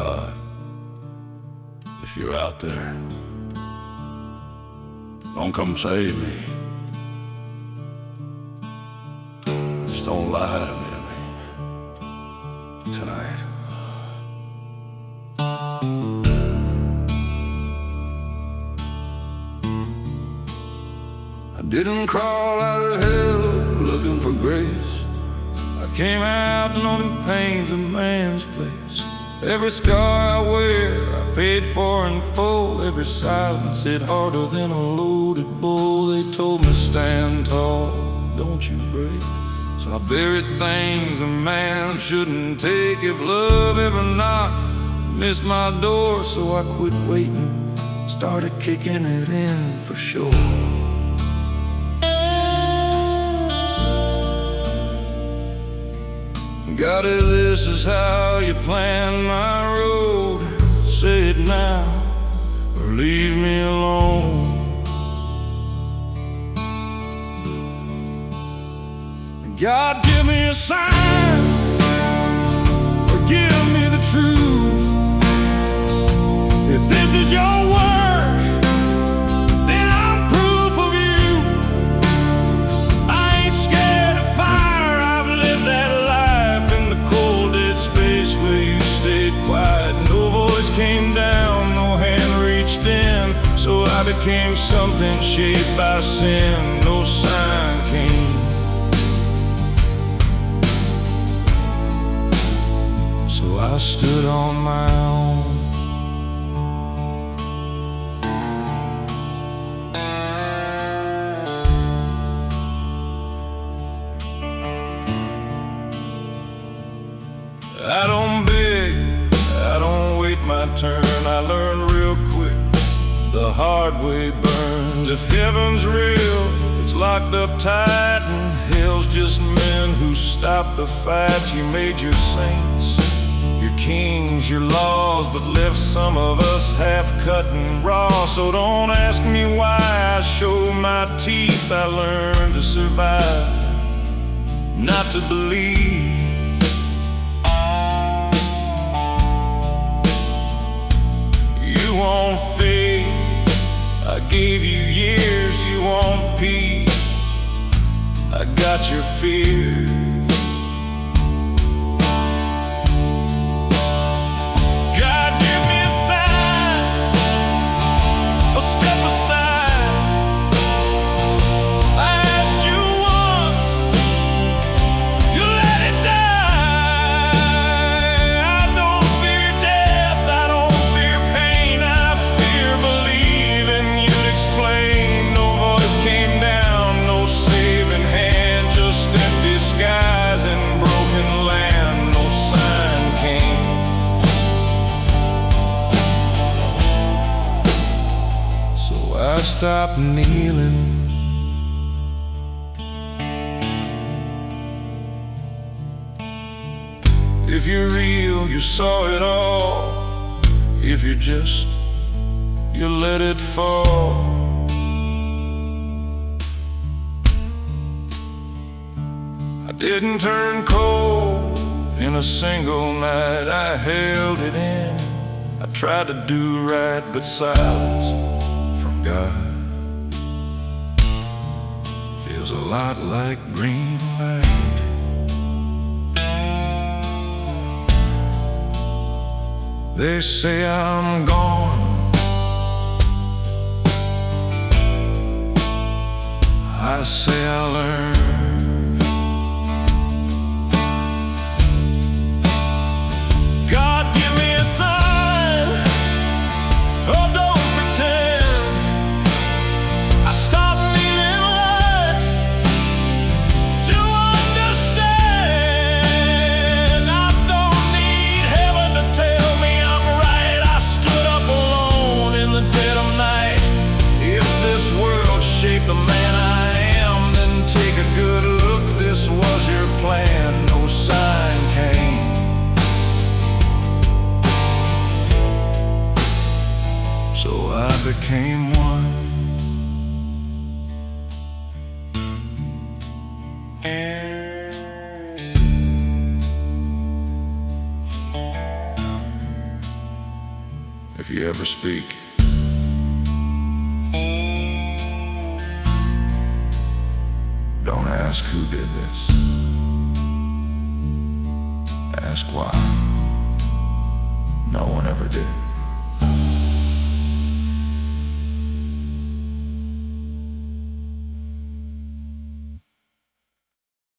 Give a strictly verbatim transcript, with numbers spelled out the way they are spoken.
God, if you're out there, don't come save me. Just don't lie to me, to me tonight. I didn't crawl out of hell looking for grace. I came out knowing pain's a man's place. Every scar I wear, I paid for in full. Every silence hit harder than a loaded bull. They told me stand tall, don't you break. So I buried things a man shouldn't take. If love ever knocked, missed my door. So I quit waiting, started kicking it in for sure. God, if this is how you plan my road, say it now or leave me alone. God, give me a sign or give me the truth. If this is your work, then I'm proof of you. I ain't scared of fire, I've lived that life in the cold dead space where you stayed quiet. No voice came down, no hand reached in. So I became something shaped by sin. No sign came, so I stood on my own. I don't beg, I don't wait my turn. I learn real quick, the hard way burns. If heaven's real, it's locked up tight, and hell's just men who stopped the fight. You made your saints, your kings, your laws, but left some of us half-cut and raw. So don't ask me why I show my teeth. I learned to survive, not to believe. You want faith, I gave you years. You want peace, I got your fears. I stopped kneeling. If you're real, you saw it all. If you're just, you let it fall. I didn't turn cold in a single night. I held it in. I tried to do right, but silence God feels a lot like green light. They say I'm gone, I say I learned. God, give me a sign, oh don't the man I am, then take a If you ever speak, don't ask who did this. Ask why. No one ever did.